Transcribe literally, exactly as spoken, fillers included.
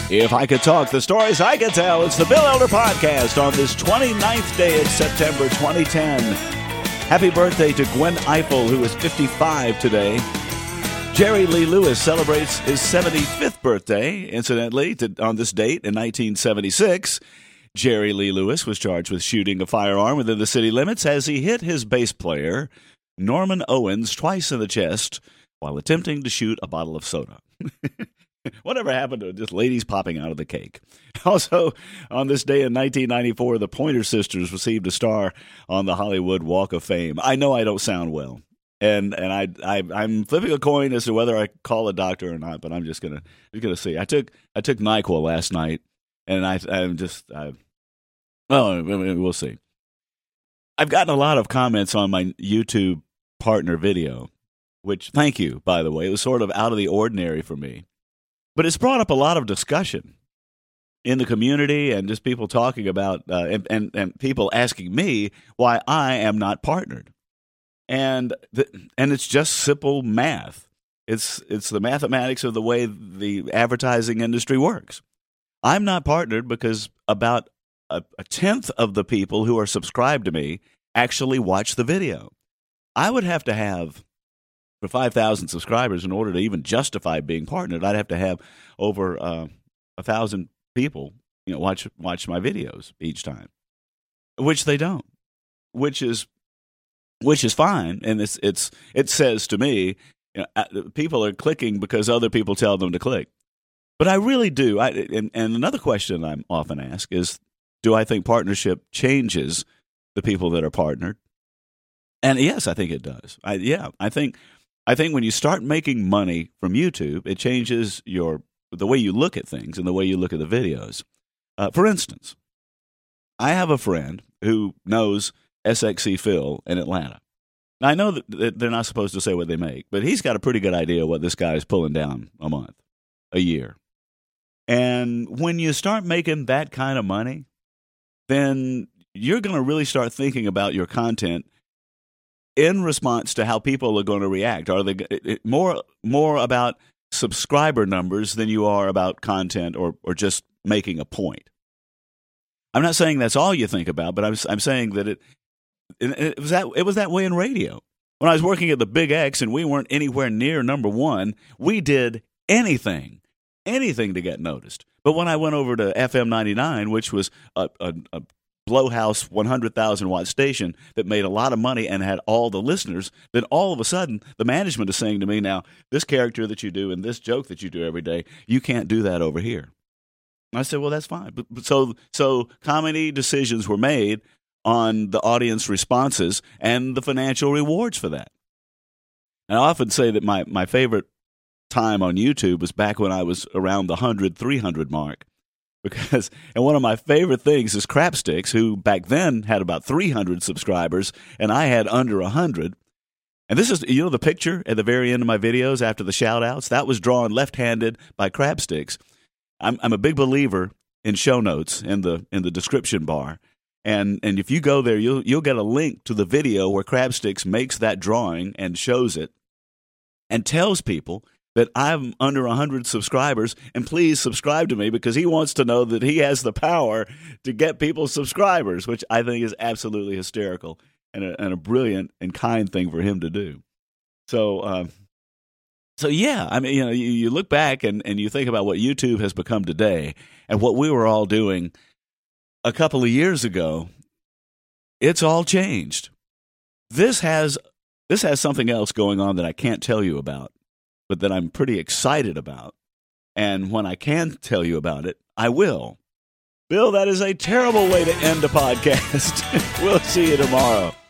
If I could talk, the stories I could tell. It's the Bill Elder Podcast on this twenty-ninth day of September twenty ten. Happy birthday to Gwen Eiffel, who is fifty-five today. Jerry Lee Lewis celebrates his seventy-fifth birthday, incidentally, to, on this date in nineteen seventy-six. Jerry Lee Lewis was charged with shooting a firearm within the city limits as he hit his bass player, Norman Owens, twice in the chest while attempting to shoot a bottle of soda. Whatever happened to just ladies popping out of the cake? Also, on this day in nineteen ninety-four, the Pointer Sisters received a star on the Hollywood Walk of Fame. I know I don't sound well, and and I, I I'm flipping a coin as to whether I call a doctor or not. But I'm just gonna just gonna see. I took I took NyQuil last night, and I I'm just I, well we'll see. I've gotten a lot of comments on my YouTube partner video, which thank you, by the way. It was sort of out of the ordinary for me. But it's brought up a lot of discussion in the community and just people talking about, uh, and, and, and people asking me why I am not partnered. And the, and it's just simple math. It's it's the mathematics of the way the advertising industry works. I'm not partnered because about a, a tenth of the people who are subscribed to me actually watch the video. I would have to have, for five thousand subscribers, in order to even justify being partnered, I'd have to have over uh, one thousand people, you know, watch watch my videos each time, which they don't, which is which is fine. And it's it's it says to me, you know, people are clicking because other people tell them to click. But I really do. I, and, and another question I'm often asked is, do I think partnership changes the people that are partnered? And yes, I think it does. I, yeah, I think... I think when you start making money from YouTube, it changes your the way you look at things and the way you look at the videos. Uh, for instance, I have a friend who knows S X C Phil in Atlanta. Now, I know that they're not supposed to say what they make, but he's got a pretty good idea what this guy is pulling down a month, a year. And when you start making that kind of money, then you're going to really start thinking about your content in response to how people are going to react. Are they more more about subscriber numbers than you are about content or or just making a point? I'm not saying that's all you think about, but I'm I'm saying that it it was that it was that way in radio. When I was working at the Big X and we weren't anywhere near number one, we did anything, anything to get noticed. But when I went over to F M ninety-nine, which was a, a, a blowhouse one hundred thousand watt station that made a lot of money and had all the listeners, then all of a sudden the management is saying to me, now, this character that you do and this joke that you do every day, you can't do that over here. And I said, well, that's fine. But, but so so comedy decisions were made on the audience responses and the financial rewards for that. And I often say that my, my favorite time on YouTube was back when I was around the one hundred, three hundred mark. Because, and one of my favorite things is Crapsticks, who back then had about three hundred subscribers, and I had under one hundred. And this is, you know, the picture at the very end of my videos after the shout-outs? That was drawn left-handed by Crapsticks. I'm, I'm a big believer in show notes in the in the description bar. And and if you go there, you'll you'll get a link to the video where Crapsticks makes that drawing and shows it and tells people that I'm under one hundred subscribers, and please subscribe to me because he wants to know that he has the power to get people subscribers, which I think is absolutely hysterical and a, and a brilliant and kind thing for him to do. So, um, so yeah, I mean, you know, you, you look back and, and you think about what YouTube has become today and what we were all doing a couple of years ago. It's all changed. This has this has something else going on that I can't tell you about, but that I'm pretty excited about. And when I can tell you about it, I will. Bill, that is a terrible way to end a podcast. We'll see you tomorrow.